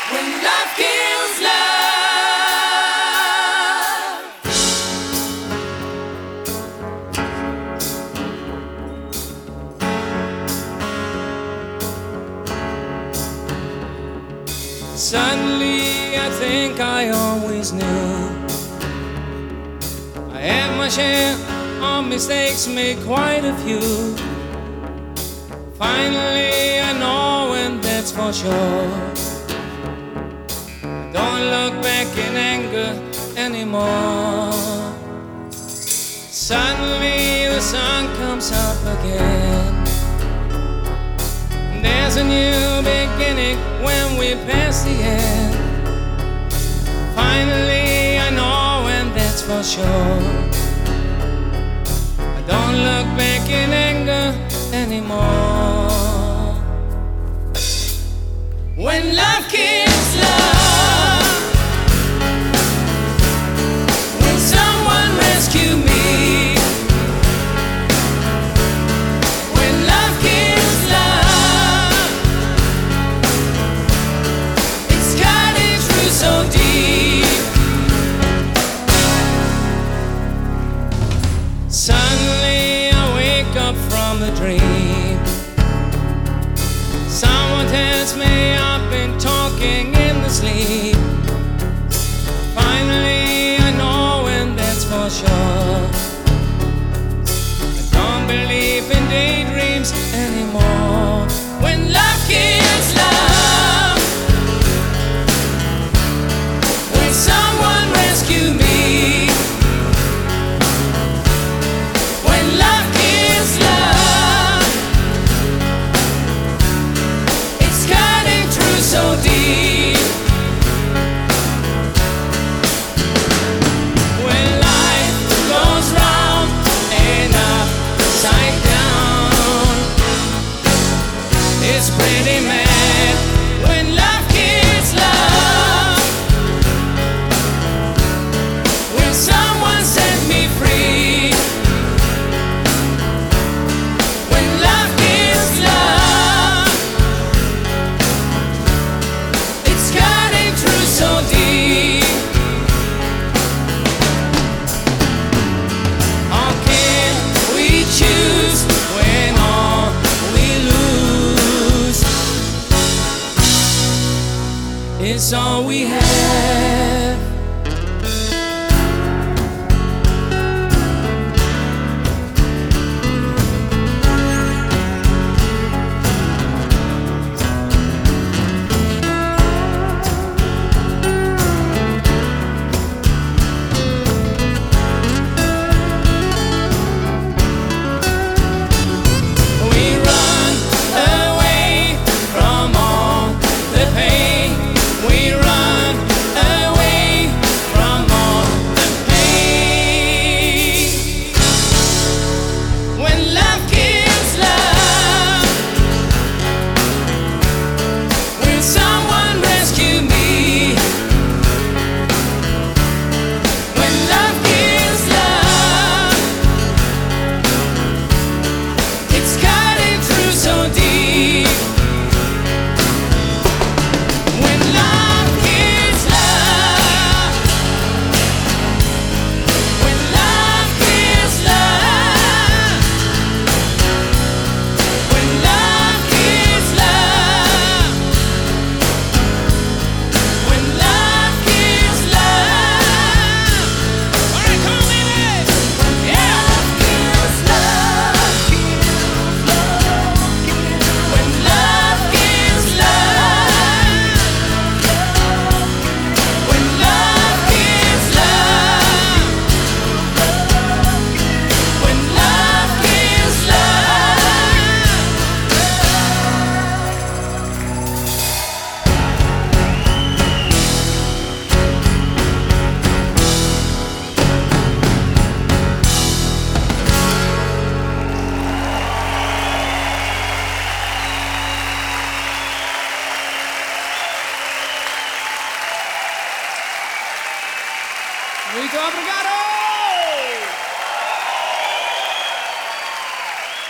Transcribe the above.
When love kills love. Suddenly I think I always knew I had my share of mistakes, made quite a few. Finally I know, and that's for sure. Don't look back in anger anymore. Suddenly the sun comes up again. There's a new beginning when we pass the end. Finally I know, and that's for sure. I don't look back in anger anymore. When love kills love, when someone rescue me, when love kills love, it's cutting through so deep. Suddenly I wake up from the dream. Someone tells me I've been talking in the sleep. Finally I know, and that's for sure. I don't believe in daydreams anymore. When love kills love, when someone rescue me, when love kills love, it's cutting through so deep. When life goes round and upside down, it's pretty mad. When love kills love, when someone set me free, when love kills love, it's cutting through so deep. How can we choose when all we lose is all we have? We run away from all the pain. We run away from all the pain. When love kills love, when someone rescue me, when love kills love, it's cutting through so deep. When love kills love, when love kills love, when love kills love, when love kills love. All right, come on, baby. Yeah. Kills love, when love kills love, when love kills love, when love kills Muito obrigado!